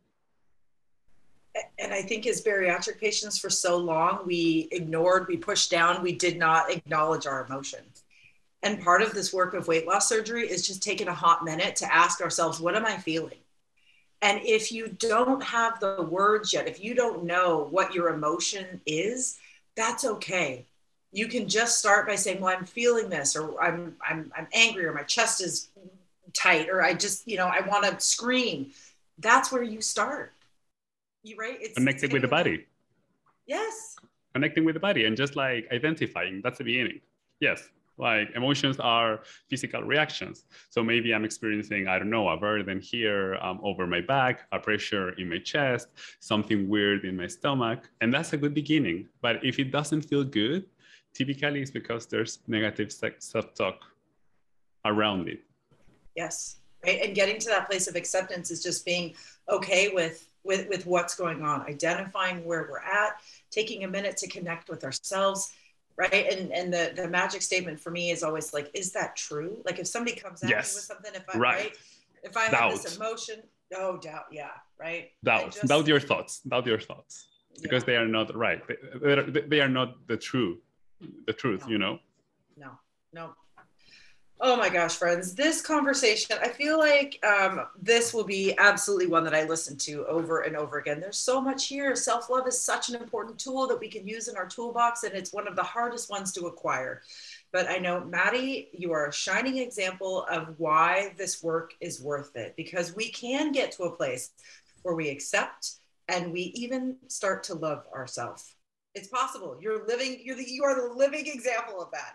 And I think as bariatric patients for so long, we ignored, we pushed down, we did not acknowledge our emotions. And part of this work of weight loss surgery is just taking a hot minute to ask ourselves, what am I feeling? And if you don't have the words yet, if you don't know what your emotion is, that's okay. You can just start by saying, well, I'm feeling this, or I'm, I'm, I'm angry, or my chest is tight, or I just, you know, I want to scream. That's where you start. You right? It's connecting it's with the body. Yes. Connecting with the body and just like identifying, that's the beginning. Yes. Like emotions are physical reactions. So maybe I'm experiencing, I don't know, a burden here um, over my back, a pressure in my chest, something weird in my stomach. And that's a good beginning. But if it doesn't feel good, typically it's because there's negative self-talk around it. Yes. Right. And getting to that place of acceptance is just being okay with, with, with what's going on, identifying where we're at, taking a minute to connect with ourselves. Right. And and the, the magic statement for me is always like, is that true? Like if somebody comes at yes. me with something, if I right. right, if I doubt. have this emotion, no doubt. Yeah. Right. Doubt. Just, doubt your thoughts. Doubt your thoughts. Because yeah. they are not right. They, they, are, they are not the true, the truth, no. you know? No, no. Oh my gosh, friends, this conversation, I feel like um, this will be absolutely one that I listen to over and over again. There's so much here. Self-love is such an important tool that we can use in our toolbox, and it's one of the hardest ones to acquire. But I know, Maddie, you are a shining example of why this work is worth it, because we can get to a place where we accept and we even start to love ourselves. It's possible. You're living, you're the, you are the living example of that.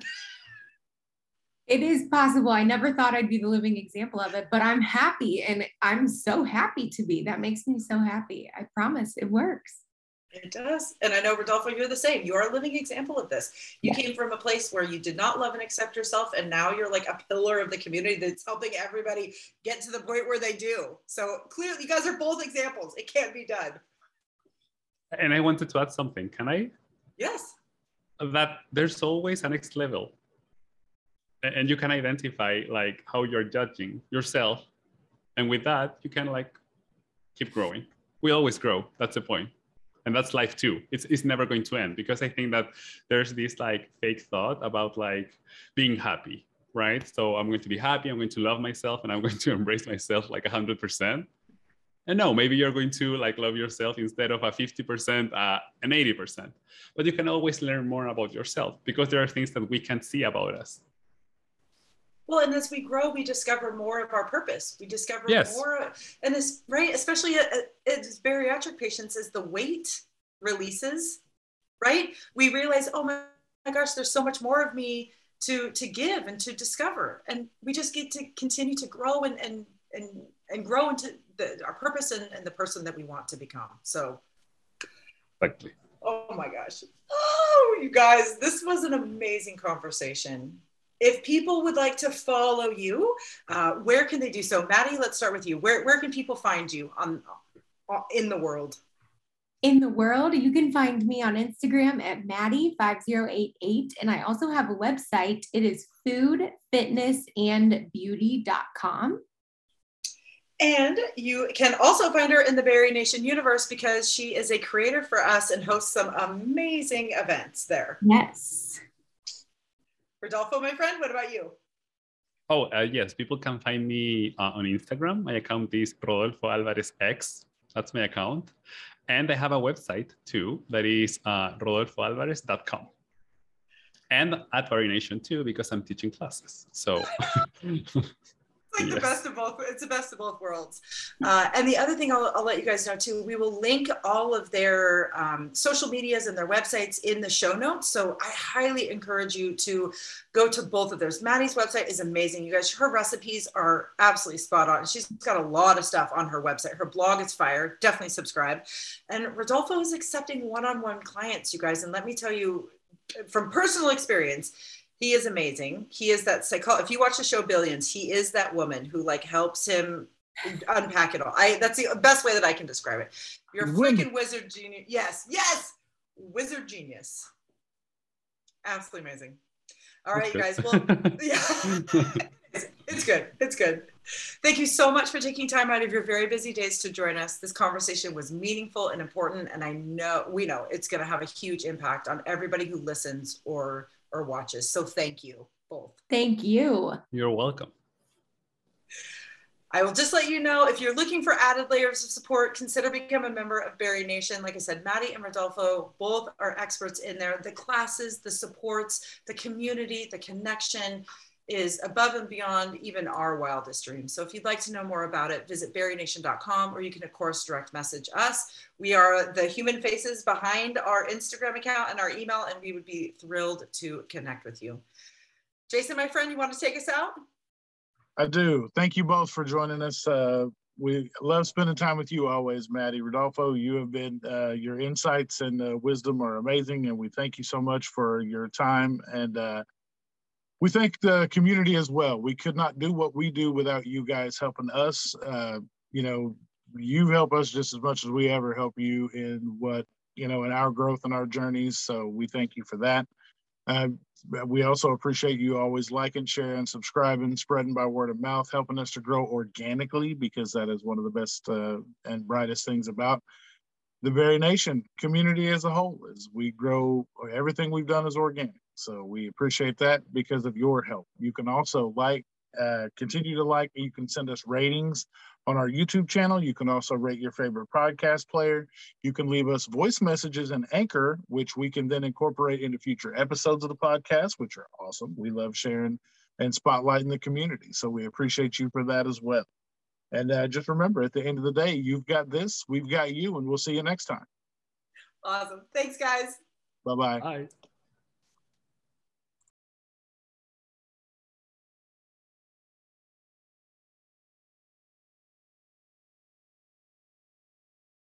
It is possible. I never thought I'd be the living example of it, but I'm happy, and I'm so happy to be. That makes me so happy. I promise it works. It does. And I know, Rodolfo, you're the same. You are a living example of this. You yeah. came from a place where you did not love and accept yourself, and now you're like a pillar of the community that's helping everybody get to the point where they do. So clearly, you guys are both examples. It can't be done. And I wanted to add something. Can I? Yes. That there's always a next level. And you can identify like how you're judging yourself. And with that, you can like keep growing. We always grow. That's the point. And that's life too. It's, it's never going to end, because I think that there's this like fake thought about like being happy, right? So I'm going to be happy. I'm going to love myself, and I'm going to embrace myself like a hundred percent. And no, maybe you're going to like love yourself instead of a fifty percent, uh, an eighty percent. But you can always learn more about yourself, because there are things that we can't see about us. Well, and as we grow, we discover more of our purpose. We discover yes. more, and this, right, especially as bariatric patients, as the weight releases, right? We realize, oh my, my gosh, there's so much more of me to to give and to discover, and we just get to continue to grow and and and and grow into the, our purpose and, and the person that we want to become. So, exactly. Oh my gosh. Oh, you guys, this was an amazing conversation. If people would like to follow you, uh, where can they do so? Maddie, let's start with you. Where, where can people find you on, on in the world? In the world, you can find me on Instagram at Maddie five zero eight eight. And I also have a website. It is food fitness and beauty dot com. And you can also find her in the Bari Nation universe, because she is a creator for us and hosts some amazing events there. Yes. Rodolfo, my friend, what about you? Oh, uh, yes. People can find me uh, on Instagram. My account is Rodolfo Alvarez X. That's my account. And I have a website too, that is uh, rodolfo alvarez dot com. and at Varination too, because I'm teaching classes. So It's like yes. the best of both. It's the best of both worlds. Uh, and the other thing I'll, I'll let you guys know too, we will link all of their um, social medias and their websites in the show notes. So I highly encourage you to go to both of those. Maddie's website is amazing. You guys, her recipes are absolutely spot on. She's got a lot of stuff on her website. Her blog is fire. Definitely subscribe. And Rodolfo is accepting one-on-one clients, you guys. And let me tell you from personal experience, he is amazing. He is that psycho. If you watch the show Billions, he is that woman who like helps him unpack it all. I that's the best way that I can describe it. You're a freaking wizard genius. Yes, yes, wizard genius. Absolutely amazing. All right, you guys. Well, yeah, it's good. It's good. Thank you so much for taking time out of your very busy days to join us. This conversation was meaningful and important, and I know we know it's going to have a huge impact on everybody who listens or or watches. So thank you both. Thank you. You're welcome. I will just let you know, if you're looking for added layers of support, consider becoming a member of Berry Nation. Like I said, Maddie and Rodolfo both are experts in there. The classes, the supports, the community, the connection is above and beyond even our wildest dreams. So if you'd like to know more about it, visit berry nation dot com, or you can of course direct message us. We are the human faces behind our Instagram account and our email, and we would be thrilled to connect with you. Jason, my friend, you want to take us out? I do. Thank you both for joining us. Uh, we love spending time with you always, Maddie. Rodolfo, you have been, uh, your insights and uh, wisdom are amazing, and we thank you so much for your time. And uh, we thank the community as well. We could not do what we do without you guys helping us. Uh, you know, you help us just as much as we ever help you in what, you know, in our growth and our journeys. So we thank you for that. Uh, we also appreciate you always liking, sharing, subscribing, spreading by word of mouth, helping us to grow organically, because that is one of the best uh, and brightest things about the Berry Nation community as a whole. Is we grow, everything we've done is organic. So we appreciate that because of your help. You can also like, uh, continue to like, you can send us ratings on our YouTube channel. You can also rate your favorite podcast player. You can leave us voice messages in Anchor, which we can then incorporate into future episodes of the podcast, which are awesome. We love sharing and spotlighting the community. So we appreciate you for that as well. And uh, just remember, at the end of the day, you've got this, we've got you, and we'll see you next time. Awesome. Thanks, guys. Bye-bye. Bye.